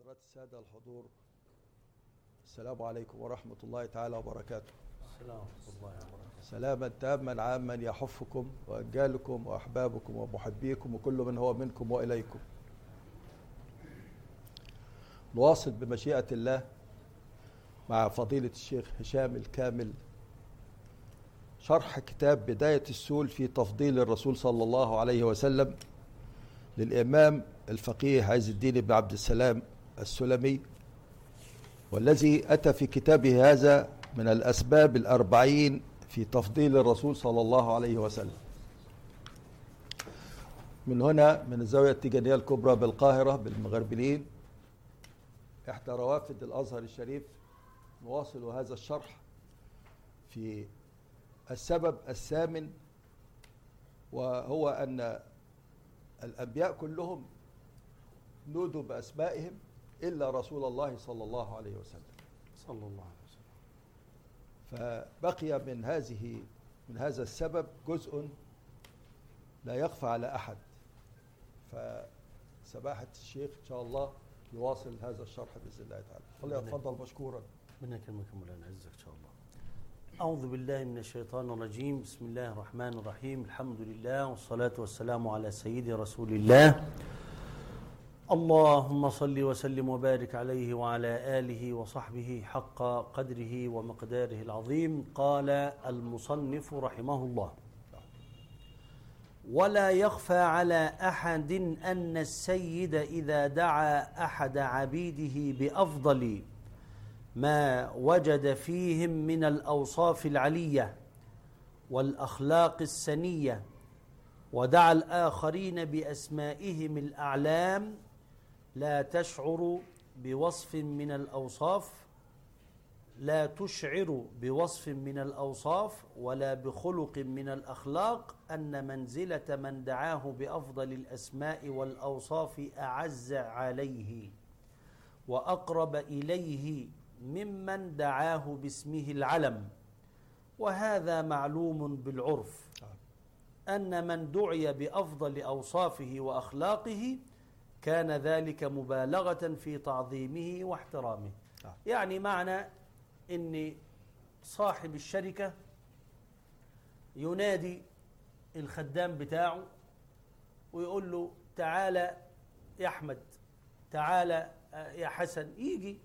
حضرات السادة الحضور، السلام عليكم ورحمة الله تعالى وبركاته. السلام ورحمة الله وبركاته. سلاما تاما عاما يحفكم وأجالكم وأحبابكم ومحبيكم وكل من هو منكم وإليكم. نواصل بمشيئة الله مع فضيلة الشيخ هشام الكامل شرح كتاب بداية السول في تفضيل الرسول صلى الله عليه وسلم للإمام الفقيه عز الدين بن عبد السلام السلمي، والذي أتى في كتابه هذا من الأسباب الأربعين في تفضيل الرسول صلى الله عليه وسلم. من هنا من الزاوية التيجانية الكبرى بالقاهرة بالمغربلين إحدى روافد الأزهر الشريف، نواصل هذا الشرح في السبب الثامن، وهو أن الأنبياء كلهم نودوا بأسمائهم إلا رسول الله صلى الله عليه وسلم صلى الله عليه وسلم. فبقي من هذا السبب جزء لا يخفى على أحد، فسماحة الشيخ إن شاء الله يواصل هذا الشرح بإذن الله تعالى. فليتفضل مشكورا. ربنا يكرمك مولانا، عزك إن شاء الله. أعوذ بالله من الشيطان الرجيم. بسم الله الرحمن الرحيم. الحمد لله والصلاة والسلام على سيدي رسول الله. اللهم صل وسلم وبارك عليه وعلى آله وصحبه حق قدره ومقداره العظيم. قال المصنف رحمه الله: ولا يخفى على أحد أن السيد إذا دعا أحد عبيده بأفضل ما وجد فيهم من الأوصاف العلية والأخلاق السنية، ودعا الآخرين بأسمائهم الأعلام، لا تشعر بوصف من الأوصاف ولا بخلق من الأخلاق أن منزلة من دعاه بأفضل الأسماء والأوصاف أعز عليه وأقرب إليه ممن دعاه باسمه العلم. وهذا معلوم بالعرف أن من دعي بأفضل أوصافه وأخلاقه كان ذلك مبالغة في تعظيمه واحترامه. يعني معنى أن صاحب الشركة ينادي الخدام بتاعه ويقول له: تعالى يا أحمد، تعالى يا حسن. يجي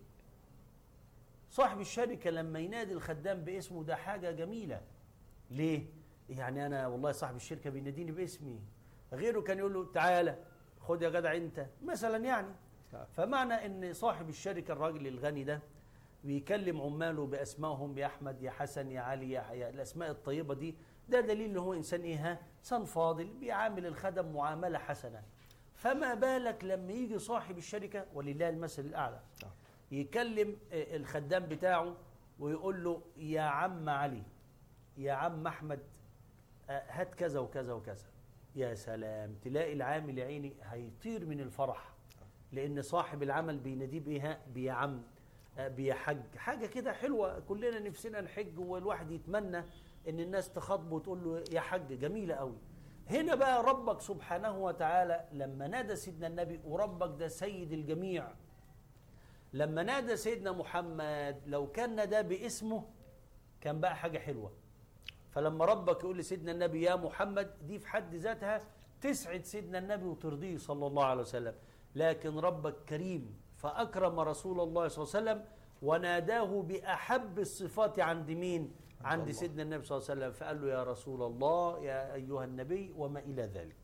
صاحب الشركة لما ينادي الخدام باسمه، ده حاجة جميلة. ليه؟ يعني أنا والله صاحب الشركة بيناديني باسمي، غيره كان يقول له: تعالى خد يا جدع انت مثلا. يعني فمعنى ان صاحب الشركة الراجل الغني ده بيكلم عماله باسمائهم: يا احمد، يا حسن، يا علي، يا الاسماء الطيبة دي، ده دليل ان هو انسان ايه؟ انسان فاضل بيعامل الخدم معاملة حسنة. فما بالك لما يجي صاحب الشركة ولله المثل الاعلى يكلم الخدام بتاعه ويقول له: يا عم علي، يا عم احمد، هات كذا وكذا وكذا. يا سلام، تلاقي العامل يا عيني هيطير من الفرح، لأن صاحب العمل بيناديه بيها بيا عم، بيا حج، حاجة كده حلوة. كلنا نفسنا نحج، والواحد يتمنى إن الناس تخاطبه وتقول له يا حج، جميلة قوي. هنا بقى ربك سبحانه وتعالى لما نادى سيدنا النبي، وربك ده سيد الجميع، لما نادى سيدنا محمد لو كان نادى باسمه كان بقى حاجة حلوة. فلما ربك يقول لسيدنا النبي يا محمد، دي في حد ذاتها تسعد سيدنا النبي وترضيه صلى الله عليه وسلم. لكن ربك كريم فأكرم رسول الله صلى الله عليه وسلم وناداه بأحب الصفات عند مين؟ عند سيدنا النبي صلى الله عليه وسلم. فقال له: يا رسول الله، يا أيها النبي، وما إلى ذلك.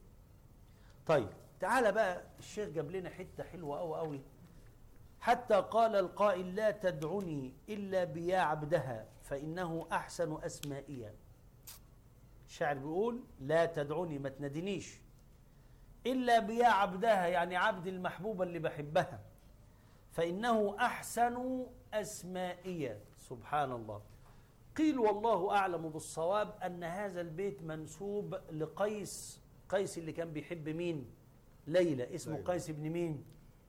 طيب تعالى بقى، الشيخ جاب لنا حتة حلوة أوي أوي. حتى قال القائل: لا تدعني إلا بيا عبدها فإنه أحسن أسمائيا. الشاعر بيقول: لا تدعني، ما تنادنيش، إلا بيا عبدها، يعني عبد المحبوبة اللي بحبها، فإنه أحسن أسمائيا. سبحان الله. قيل والله أعلم بالصواب أن هذا البيت منسوب لقيس. قيس اللي كان بيحب مين؟ ليلى. اسمه قيس بن مين؟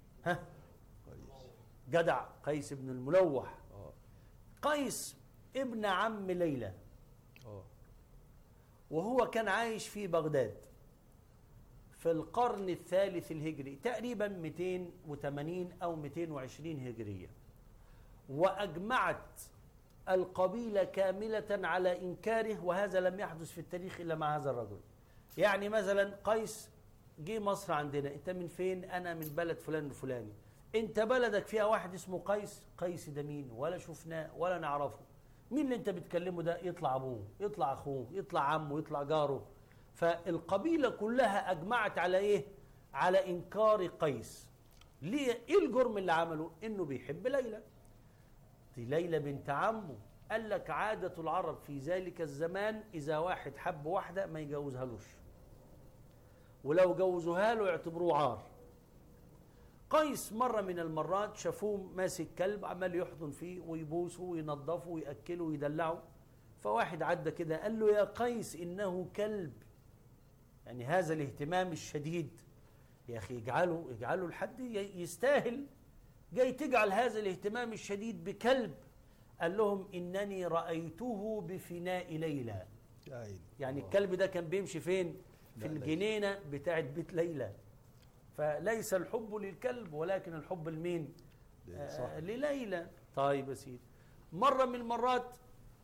جدع، قيس بن الملوح. قيس ابن عم ليلى، وهو كان عايش في بغداد. في القرن الثالث الهجري تقريبا 280 أو 220 هجرية، وأجمعت القبيلة كاملة على إنكاره، وهذا لم يحدث في التاريخ إلا مع هذا الرجل. يعني مثلا قيس جه مصر عندنا، أنت من فين؟ أنا من بلد فلان الفلاني. أنت بلدك فيها واحد اسمه قيس؟ قيس ده مين؟ ولا شفناه ولا نعرفه. مين اللي أنت بتكلمه ده؟ يطلع أبوه، يطلع أخوه، يطلع عمه، يطلع جاره. فالقبيلة كلها أجمعت على إيه؟ على إنكار قيس. ليه؟ إيه الجرم اللي عمله؟ إنه بيحب ليلى، دي ليلى بنت عمه. قال لك عادة العرب في ذلك الزمان إذا واحد حب واحدة ما يجوزهالوش، ولو جوزوها له يعتبروه عار. قيس مرة من المرات شافوه ماسك كلب عمال يحضن فيه ويبوسه وينظفه ويأكله ويدلعه، فواحد عدى كده قال له: يا قيس إنه كلب. يعني هذا الاهتمام الشديد يا أخي اجعله لحد يستاهل، جاي تجعل هذا الاهتمام الشديد بكلب. قال لهم: إنني رأيته بفناء ليلى. يعني الكلب ده كان بيمشي فين؟ في الجنينة بتاعت بيت ليلى. فليس الحب للكلب ولكن الحب لمين؟ لليلى. طيب يا سيدي، مرة من المرات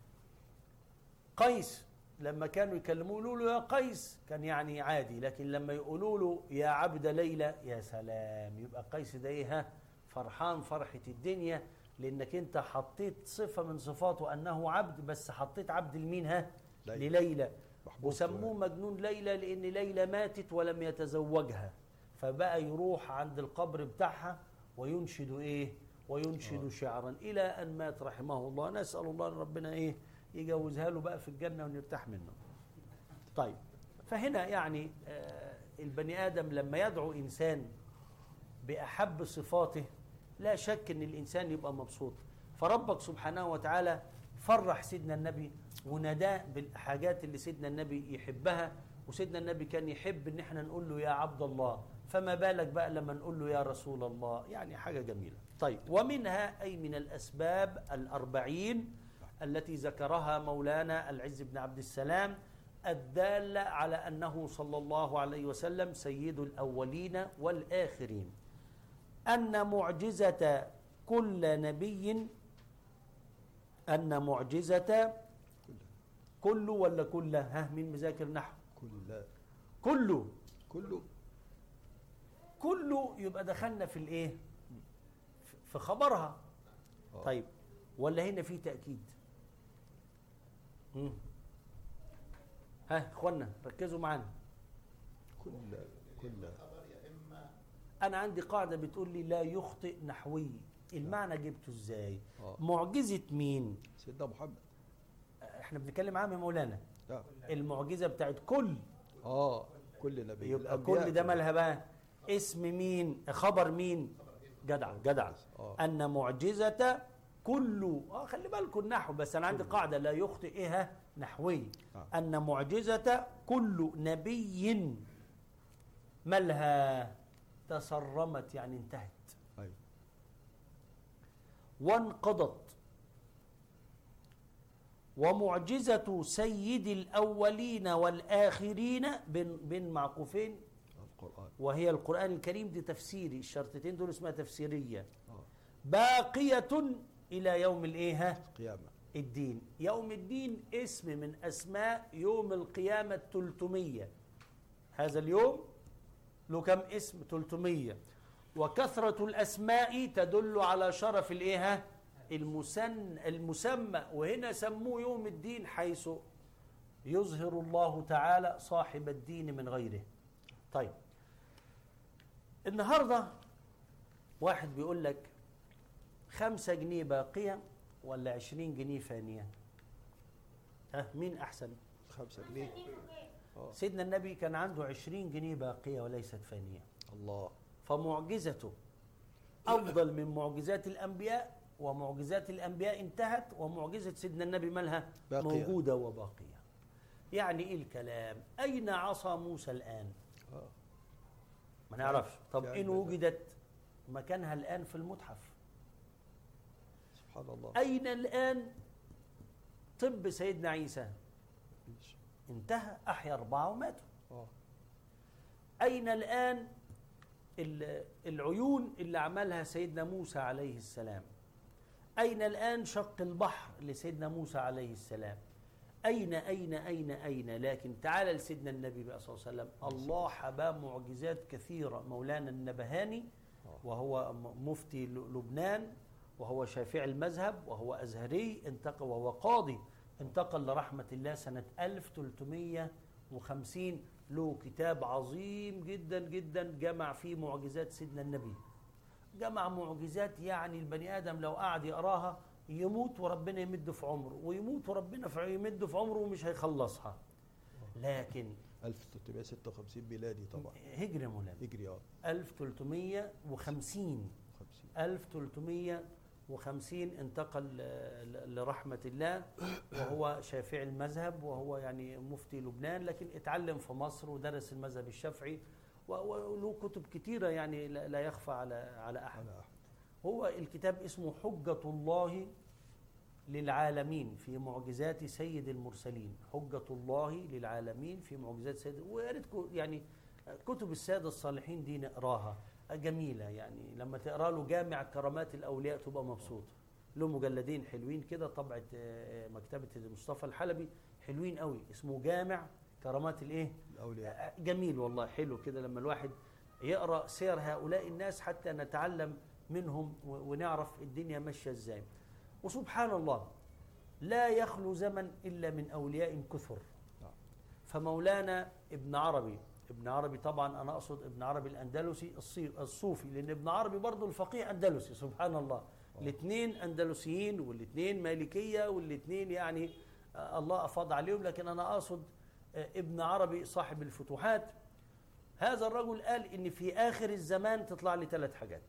قيس لما كانوا يكلموه يقولوا له: يا قيس، كان يعني عادي، لكن لما يقولوا له: يا عبد ليلى، يا سلام، يبقى قيس ده ايه؟ فرحان فرحة الدنيا، لانك انت حطيت صفة من صفاته انه عبد، بس حطيت عبد لمين؟ لليلى. وسموه مجنون ليلى لان ليلى ماتت ولم يتزوجها، فبقى يروح عند القبر بتاعها وينشد ايه؟ وينشد شعرا الى ان مات رحمه الله. نسأل الله ان ربنا ايه؟ يجوزها له بقى في الجنة ونرتاح منه. طيب، فهنا يعني البني آدم لما يدعو إنسان بأحب صفاته لا شك أن الإنسان يبقى مبسوط. فربك سبحانه وتعالى فرح سيدنا النبي ونداه بالحاجات اللي سيدنا النبي يحبها، وسيدنا النبي كان يحب ان احنا نقول له: يا عبد الله، فما بالك بقى لما نقول له: يا رسول الله. يعني حاجة جميلة. طيب، ومنها أي من الأسباب 40 التي ذكرها مولانا العز بن عبد السلام الدالة على أنه صلى الله عليه وسلم سيد الأولين والآخرين: أن معجزة كل نبي، أن معجزة كل ولا كل؟ مين مذاكر نحو؟ كله يبقى دخلنا في الايه؟ في خبرها. طيب، ولا هنا في تأكيد؟ اخوانا ركزوا معانا. كل انا عندي قاعدة بتقول لي: لا يخطئ نحوي. المعنى جبته ازاي؟ معجزة مين؟ سيدنا محمد. احنا بنتكلم عنه يا مولانا. المعجزة بتاعت كل كل نبي. يبقى كل ده مالها بقى؟ اسم مين؟ خبر مين؟ جدع. أن معجزة كل خلي بالكم النحو، بس أنا عندي قاعدة لا يخطئ إيه نحوي. أن معجزة كل نبي مالها؟ تسرمت، يعني انتهت. وانقضت. ومعجزة سيد الأولين والآخرين بين معقوفين القرآن، وهي القرآن الكريم. دي تفسيري، الشرطتين دول اسمها تفسيرية. باقية إلى يوم الإيه؟ القيامة. الدين. يوم الدين اسم من أسماء يوم القيامة 300. هذا اليوم له كم اسم؟ 300. وكثرة الأسماء تدل على شرف الإيه؟ المسمى. وهنا سموه يوم الدين حيث يظهر الله تعالى صاحب الدين من غيره. طيب، النهاردة واحد بيقول لك 5 جنيه باقية ولا 20 جنيه فانية؟ مين أحسن؟ 5 جنيه. سيدنا النبي كان عنده 20 جنيه باقية وليست فانية. الله. فمعجزته أفضل من معجزات الأنبياء، ومعجزات الأنبياء انتهت، ومعجزة سيدنا النبي مالها؟ باقية. موجودة وباقية. يعني إيه الكلام؟ أين عصا موسى الآن؟ ما نعرفش. طب إن وجدت مكانها الآن في المتحف. سبحان الله. أين الآن طب سيدنا عيسى؟ انتهى، أحيا 4 وماتوا. أين الآن العيون اللي عملها سيدنا موسى عليه السلام؟ أين الآن شق البحر لسيدنا موسى عليه السلام؟ أين لكن تعالى لسيدنا النبي بقى صلى الله عليه وسلم. الله حباه معجزات كثيرة. مولانا النبهاني وهو مفتي لبنان وهو شافعي المذهب وهو أزهري، انتقل وهو قاضي، انتقل لرحمة الله سنة 1350. له كتاب عظيم جدا جدا جمع فيه معجزات سيدنا النبي. جمع معجزات يعني البني آدم لو قعد يقراها يموت وربنا يمد في عمره، ويموت وربنا يمد في عمره ومش هيخلصها. لكن 1356 ميلادي طبعا. هجري يا مولانا. هجري 1350 1350 انتقل لرحمة الله وهو شافعي المذهب وهو يعني مفتي لبنان، لكن اتعلم في مصر ودرس المذهب الشافعي وله كتب كتيرة يعني لا يخفى على أحد. هو الكتاب اسمه حجة الله للعالمين في معجزات سيد المرسلين. حجة الله للعالمين في معجزات سيد، ويا ريت يعني كتب السادة الصالحين دي نقراها، جميلة يعني. لما تقرا له جامع كرامات الأولياء تبقى مبسوط. له مجلدين حلوين كده، طبعة مكتبة مصطفى الحلبي، حلوين قوي، اسمه جامع كرامات الأولياء. جميل والله، حلو كده لما الواحد يقرأ سير هؤلاء الناس حتى نتعلم منهم ونعرف الدنيا ماشية ازاي. وسبحان الله لا يخلو زمن إلا من أولياء كثر. فمولانا ابن عربي طبعا أنا أقصد ابن عربي الأندلسي الصوفي، لأن ابن عربي برضو الفقيه أندلسي سبحان الله. الاثنين أندلسيين والاثنين مالكية والاثنين يعني الله أفاض عليهم، لكن أنا أقصد ابن عربي صاحب الفتوحات. هذا الرجل قال إن في آخر الزمان تطلع لي 3 حاجات.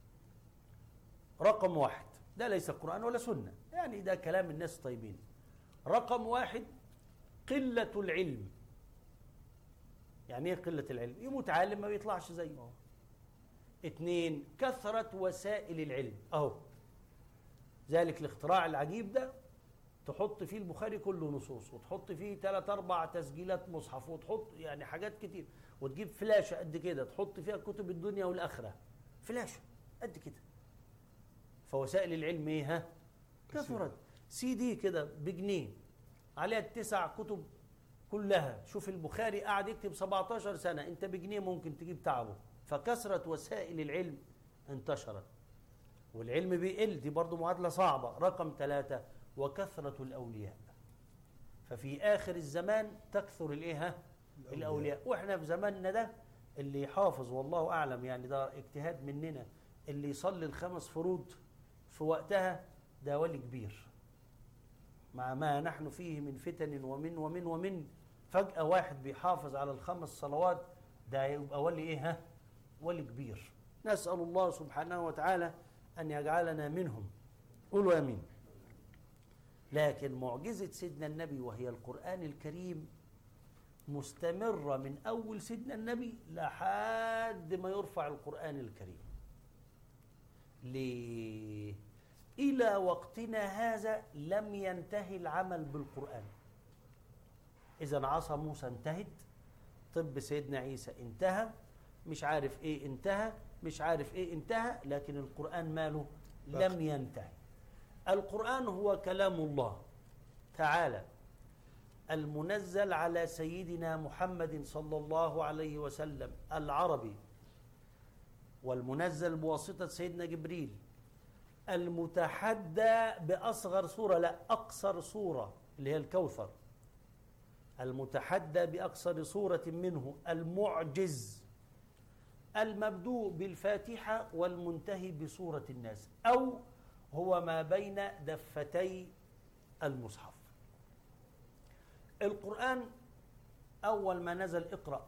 رقم 1، ده ليس قرآن ولا سنة، يعني ده كلام الناس طيبين. رقم 1 قلة العلم. يعني ايه قلة العلم؟ يموت عالم ما بيطلعش زيه. 2 كثرة وسائل العلم. اهو ذلك الاختراع العجيب ده، تحط فيه البخاري كله نصوص، وتحط فيه 3 4 تسجيلات مصحف، وتحط يعني حاجات كتير، وتجيب فلاشة قد كده تحط فيها كتب الدنيا والآخرة. فلاشة قد كده. فوسائل العلم ايه؟ كثرت. CD كده بجنيه عليها 9 كتب كلها. شوف البخاري قاعد يكتب 17 سنة، انت بجنيه ممكن تجيب تعبه. فكثرة وسائل العلم انتشرت، والعلم بيقل، دي برضو معادلة صعبة. رقم 3 وكثرة الأولياء. ففي آخر الزمان تكثر الأولياء. واحنا في زماننا ده اللي يحافظ والله أعلم، يعني ده اجتهاد مننا، اللي يصلي ال5 فروض في وقتها ده ولي كبير. مع ما نحن فيه من فتن ومن فجأة واحد بيحافظ على ال5 صلوات، ده يبقى ولي ولي كبير. نسأل الله سبحانه وتعالى أن يجعلنا منهم. قولوا آمين. لكن معجزة سيدنا النبي وهي القرآن الكريم مستمرة من أول سيدنا النبي لحد ما يرفع القرآن الكريم. ليه؟ إلى وقتنا هذا لم ينتهي العمل بالقرآن. إذا عصا موسى انتهت، طب سيدنا عيسى انتهى، مش عارف إيه انتهى، مش عارف إيه انتهى، لكن القرآن ماله؟ لم ينتهي. القرآن هو كلام الله تعالى المنزل على سيدنا محمد صلى الله عليه وسلم العربي، والمنزل بواسطة سيدنا جبريل، المتحدى بأصغر سورة، لا أقصر سورة اللي هي الكوثر، المتحدى بأقصر سورة منه، المعجز، المبدوء بالفاتحة والمنتهي بسورة الناس، أو هو ما بين دفتي المصحف. القرآن أول ما نزل اقرأ،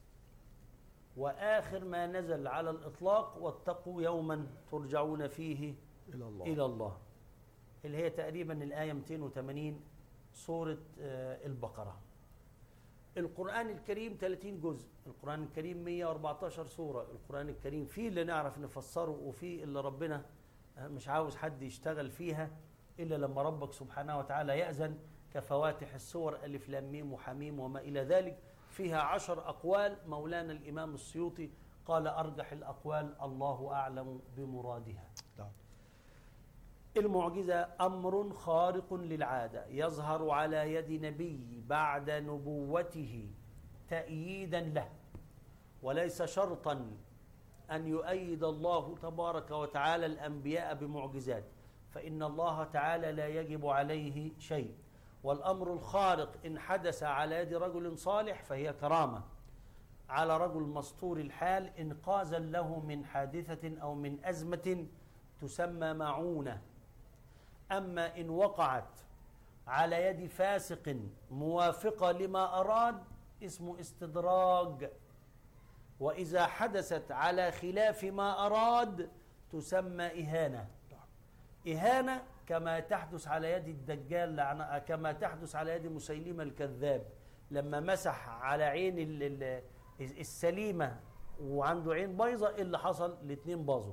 وآخر ما نزل على الإطلاق واتقوا يوما ترجعون فيه إلى الله، اللي هي تقريبا الآية 280 سورة البقرة. القرآن الكريم 30 جزء، القرآن الكريم 114 سورة. القرآن الكريم فيه اللي نعرف نفسره، وفيه اللي ربنا مش عاوز حد يشتغل فيها إلا لما ربك سبحانه وتعالى يأذن، كفواتح السور ألف لام ميم وحميم وما إلى ذلك. فيها 10 أقوال. مولانا الإمام السيوطي قال أرجح الأقوال الله أعلم بمرادها. نعم. المعجزة أمر خارق للعادة يظهر على يد نبي بعد نبوته تأييدا له، وليس شرطا أن يؤيد الله تبارك وتعالى الأنبياء بمعجزات، فإن الله تعالى لا يجب عليه شيء. والأمر الخارق إن حدث على يد رجل صالح فهي كرامة على رجل مسطور الحال إنقاذا له من حادثة أو من أزمة تسمى معونة. أما إن وقعت على يد فاسق موافقة لما أراد اسمه استدراج، وإذا حدثت على خلاف ما أراد تسمى إهانة. إهانة كما تحدث على يد الدجال، كما تحدث على يد مسيلمة الكذاب لما مسح على عين السليمة وعنده عين بايظة، اللي حصل الاتنين باظوا.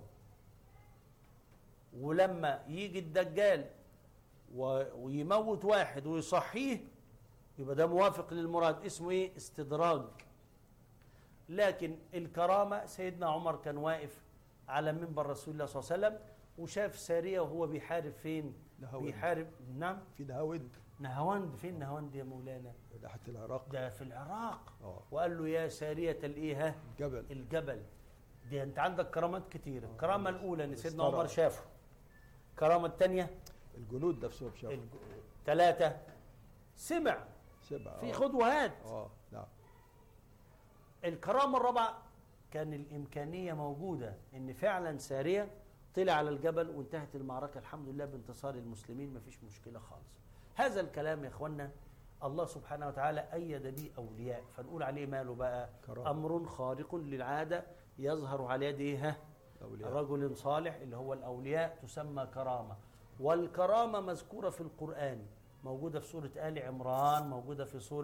ولما يجي الدجال ويموت واحد ويصحيه يبقى ده موافق للمراد، اسمه ايه؟ استدراج. لكن الكرامة سيدنا عمر كان واقف على منبر رسول الله صلى الله عليه وسلم وشاف سارية وهو بيحارب فين؟ نهاوند. بيحارب نعم في نهاوند. نهاوند. فين نهاوند يا مولانا؟ ناحية العراق. ده في العراق. اه. وقال له يا سارية الايه؟ الجبل. دي انت عندك كرامات كتير. الكرامة الأولى ان سيدنا عمر شافه. الكرامة الثانية الجنود نفسهم شافوا. 3 سمع في خد وهات. نعم. الكرامة الرابعة كان الإمكانية موجودة إن فعلا سارية طلع على الجبل وانتهت المعركة الحمد لله بانتصار المسلمين، ما فيش مشكلة خالص. هذا الكلام يا إخوانا الله سبحانه وتعالى أيد به أولياء، فنقول عليه ماله بقى؟ كرامة. أمر خارق للعادة يظهر على يده رجل صالح اللي هو الأولياء تسمى كرامة. والكرامة مذكورة في القرآن، موجودة في سورة آل عمران، موجودة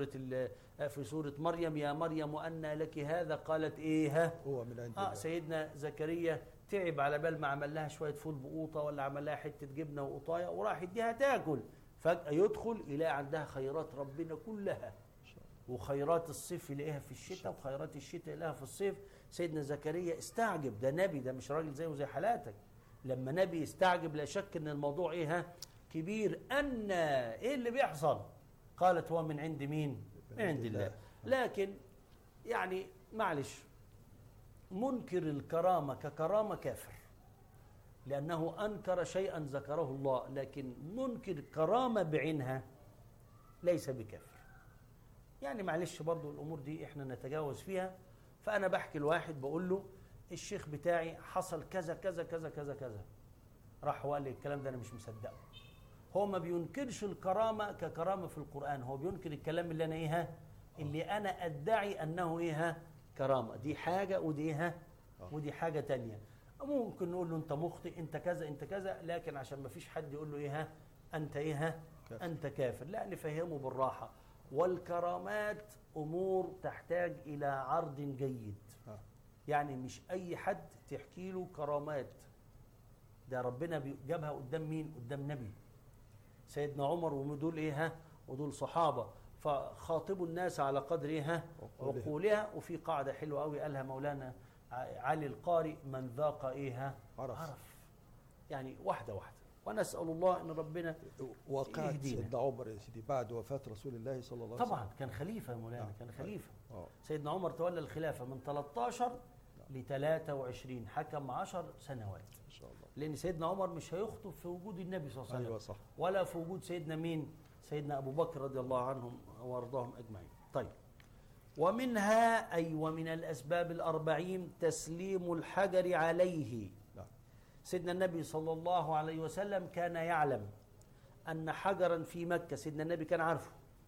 في سورة مريم. يا مريم أنى لك هذا؟ قالت إيه؟ هو من عند الله. سيدنا زكريا تعب على بال ما عمل لها شوية فول بقوطة ولا عمل لها حتة جبنة وقطاية وراح يديها تاكل، فجأة يدخل يلاقي عندها خيرات ربنا كلها، وخيرات الصيف يلاقيها في الشتاء وخيرات الشتاء يلاقيها في الصيف. سيدنا زكريا استعجب، ده نبي، ده مش راجل زيه زي حالاتك. لما نبي يستعجب لا شك ان الموضوع ايه؟ كبير. أن ايه اللي بيحصل؟ قالت هو من عند مين؟ من عند الله. لكن يعني معلش، منكر الكرامة ككرامة كافر، لأنه أنكر شيئا ذكره الله، لكن منكر كرامة بعينها ليس بكافر. يعني معلش برضو الأمور دي إحنا نتجاوز فيها. فأنا بحكي الواحد بقول له الشيخ بتاعي حصل كذا كذا كذا كذا كذا، راح وقال لي الكلام ده أنا مش مصدقه. هو ما بينكرش الكرامة ككرامة في القرآن، هو بينكر الكلام اللي أنا اللي أنا أدعي أنه كرامة. دي حاجة ودي ودي حاجة تانية. ممكن نقول له أنت مخطئ، أنت كذا أنت كذا، لكن عشان ما فيش حد يقول له أنت كافر. أنت كافر، لا، نفهمه بالراحة. والكرامات أمور تحتاج إلى عرض جيد. يعني مش أي حد تحكي له كرامات. ده ربنا جابها قدام مين؟ قدام نبي سيدنا عمر، ودول ودول صحابة، فخاطبوا الناس على قدر عقولها. وفي قاعدة حلوة قوي قالها مولانا علي القاري: من ذاق عرف. يعني واحدة واحدة. ونسأل الله أن ربنا وقعت سيدنا عمر يا سيدي بعد وفاة رسول الله صلى الله عليه وسلم. طبعا كان خليفة مولانا. كان خليفة. سيدنا عمر تولى الخلافة من 13 ل 23، حكم 10 سنوات ما شاء الله. لأن سيدنا عمر مش هيخطب في وجود النبي صلى الله عليه وسلم. أيوة صح. ولا في وجود سيدنا مين؟ سيدنا أبو بكر رضي الله عنهم وارضاهم أجمعين. طيب، ومنها أي ومن الأسباب 40 تسليم الحجر عليه. سيدنا النبي صلى الله عليه وسلم كان يعلم أن حجرا في مكة، سيدنا النبي كان عارفه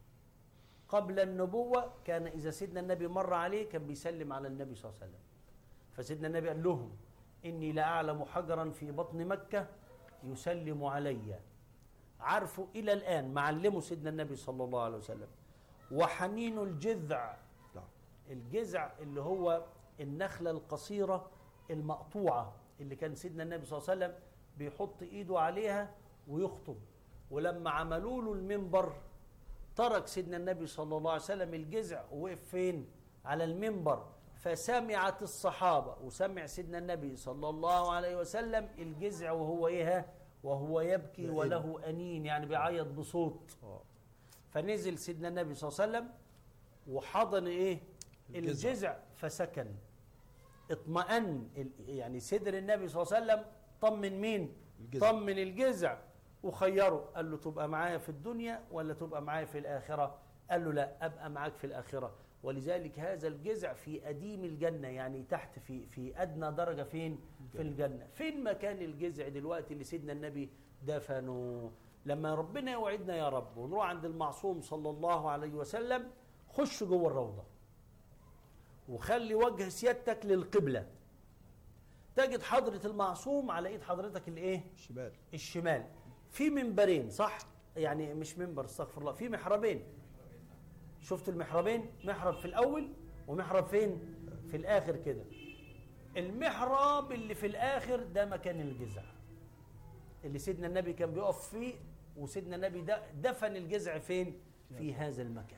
قبل النبوة. كان إذا سيدنا النبي مر عليه كان بيسلم على النبي صلى الله عليه وسلم. فسيدنا النبي قال لهم: إني لأعلم حجرا في بطن مكة يسلم علي. عارفه إلى الآن، معلمه سيدنا النبي صلى الله عليه وسلم. وحنين الجذع، الجذع اللي هو النخلة القصيرة المقطوعة اللي كان سيدنا النبي صلى الله عليه وسلم بيحط إيده عليها ويخطب. ولما عملوا له المنبر ترك سيدنا النبي صلى الله عليه وسلم الجذع ووقف فين؟ على المنبر، فسمعت الصحابة وسمع سيدنا النبي صلى الله عليه وسلم الجذع وهو إيه؟ وهو يبكي وله أنين، يعني بيعيط بصوت. فنزل سيدنا النبي صلى الله عليه وسلم وحضن إيه؟ الجذع فسكن، اطمأن. يعني صدر النبي صلى الله عليه وسلم طمن مين؟ الجزع. طمن الجذع وخيره، قال له تبقى معايا في الدنيا ولا تبقى معايا في الآخرة؟ قال له لا، أبقى معاك في الآخرة. ولذلك هذا الجذع في أديم الجنة، يعني تحت في أدنى درجة فين؟ في الجنة. فين مكان الجذع دلوقتي اللي سيدنا النبي دفنه؟ لما ربنا يوعدنا يا رب ونروح عند المعصوم صلى الله عليه وسلم، خش جوه الروضة وخلي وجه سيادتك للقبلة، تجد حضرة المعصوم على ايد حضرتك الايه؟ الشمال. في منبرين، صح؟ يعني مش منبر، استغفر الله، في محرابين. شفتوا المحرابين؟ محراب في الاول ومحراب فين؟ في الاخر كده. المحراب اللي في الاخر ده مكان الجذع اللي سيدنا النبي كان بيقف فيه، وسيدنا النبي دفن الجذع فين؟ في هذا المكان.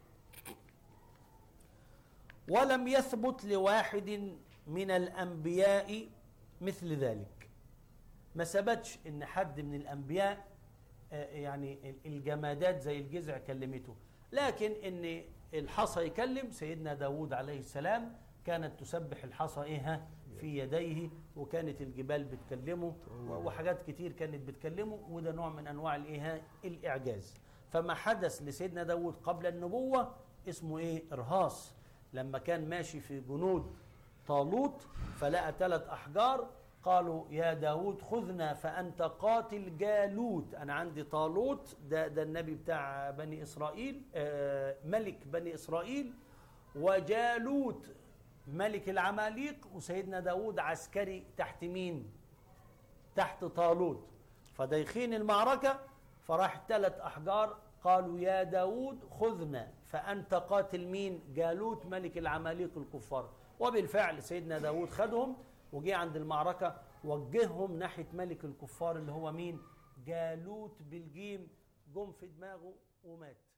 ولم يثبت لواحد من الأنبياء مثل ذلك. ما ثبتش إن حد من الأنبياء يعني الجمادات زي الجذع كلمته، لكن إن الحصى يكلم. سيدنا داود عليه السلام كانت تسبح الحصى إيه في يديه، وكانت الجبال بتكلمه، وحاجات كتير كانت بتكلمه، وده نوع من أنواع الإيه؟ الإعجاز. فما حدث لسيدنا داود قبل النبوة اسمه إيه؟ إرهاص. لما كان ماشي في جنود طالوت فلقى 3 أحجار، قالوا يا داود خذنا فأنت قاتل جالوت. أنا عندي طالوت ده النبي بتاع بني إسرائيل، ملك بني إسرائيل، وجالوت ملك العماليق، وسيدنا داود عسكري تحت مين؟ تحت طالوت. فدايخين المعركة، فراح 3 أحجار قالوا يا داود خذنا فأنت قاتل مين؟ جالوت ملك العماليق الكفار. وبالفعل سيدنا داود خدهم وجي عند المعركة وجههم ناحية ملك الكفار اللي هو مين؟ جالوت بالجيم. جم في دماغه ومات.